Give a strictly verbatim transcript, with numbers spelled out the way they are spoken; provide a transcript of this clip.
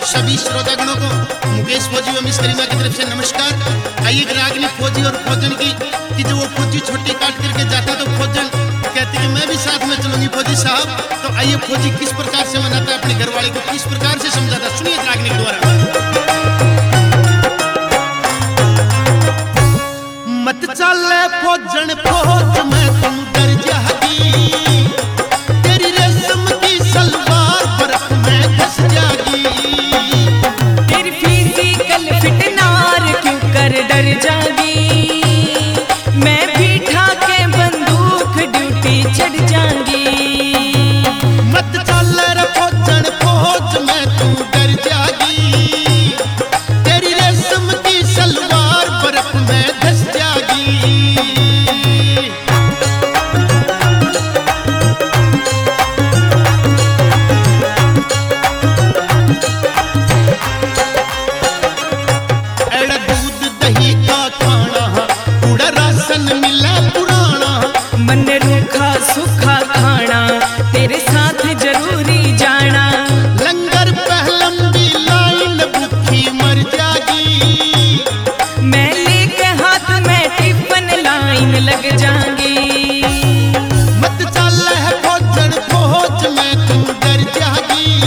सभी श्रोतागणों को मुकेश फौजी व मिस करीमा की तरफ से नमस्कार। आइए रागिनी फौजी और फौजन की कि जब वो फौजी छुट्टी काट करके जाता तो फौजन कहती कि मैं भी साथ में चलूंगी फौजी साहब। तो आइए फौजी किस प्रकार से मनाता है अपने घर वाले को, किस प्रकार से समझाता, सुनिए रागिनी के द्वारा। मत चले फौजन फौज में तुम डर जागी, तेरी रेशम की सलवार बर्फ में धस जागी। तेरी फिजिकल फिटनार क्यों कर डर जागी, मैं भी ठाके बंदूक ड्यूटी चढ़ जाऊंगी। मत चल रे फौजन फौज में तू डर जागी, तेरी रेशम की सलवार बर्फ में धस जागी। एड़ा दूध दही का खाना पूरा राशन मिला पुराना, मन रूखा सूखा खाना तेरे साथ जरूरी जाना। लंगर पहलंबी लाइन भूखी मर जागी, मैं लेके हाथ में टिफिन लाइन लग जाऊंगी। मत चल है फौजन फौज में तू डर जागी,